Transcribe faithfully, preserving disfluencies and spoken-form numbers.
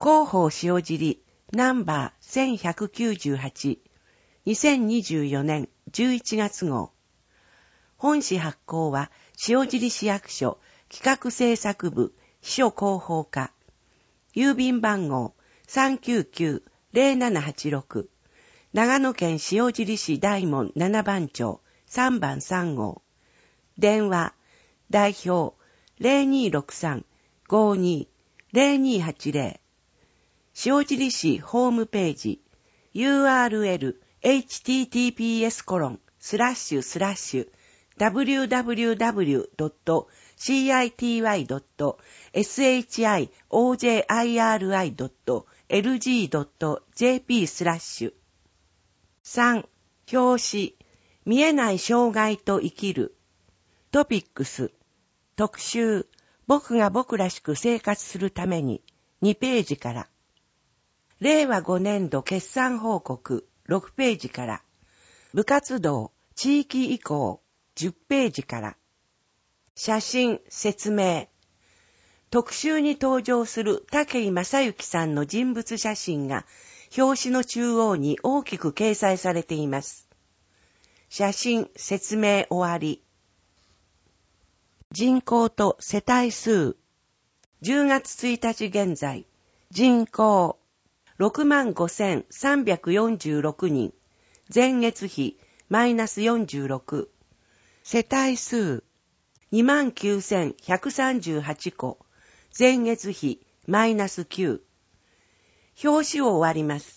広報塩尻ナンバーせんひゃくきゅうじゅうはち、にせんにじゅうよねんじゅういちがつ号。本誌発行は塩尻市役所企画制作部秘書広報課。郵便番号 さんきゅうきゅうまるななはちろく。長野県塩尻市大門ななばん町さんばんさん号。電話、代表 ゼロにーろくさん ごーにー ゼロにーはちゼロ。塩尻市ホームページ ユーアールエル エイチティーティーピーエス コロンスラッシュスラッシュ ダブリューダブリューダブリュードットシーアイティーワイドットエスエイチアイオージェーアイアールアイドットエルジードットジェーピー スラッシュ。さん. 表紙見えない障害と生きる。トピックス特集僕が僕らしく生活するためににページから。れいわごねんど決算報告ろくページから。部活動地域移行じゅっページから。写真説明。特集に登場する武井正幸さんの人物写真が表紙の中央に大きく掲載されています。写真説明終わり。人口と世帯数。じゅうがつついたち現在、人口 ろくまんごせんさんびゃくよんじゅうろくにん、前月比マイナスよんじゅうろく。世帯数 にまんきゅうせんひゃくさんじゅうはちこ、前月比マイナスきゅう。表紙を終わります。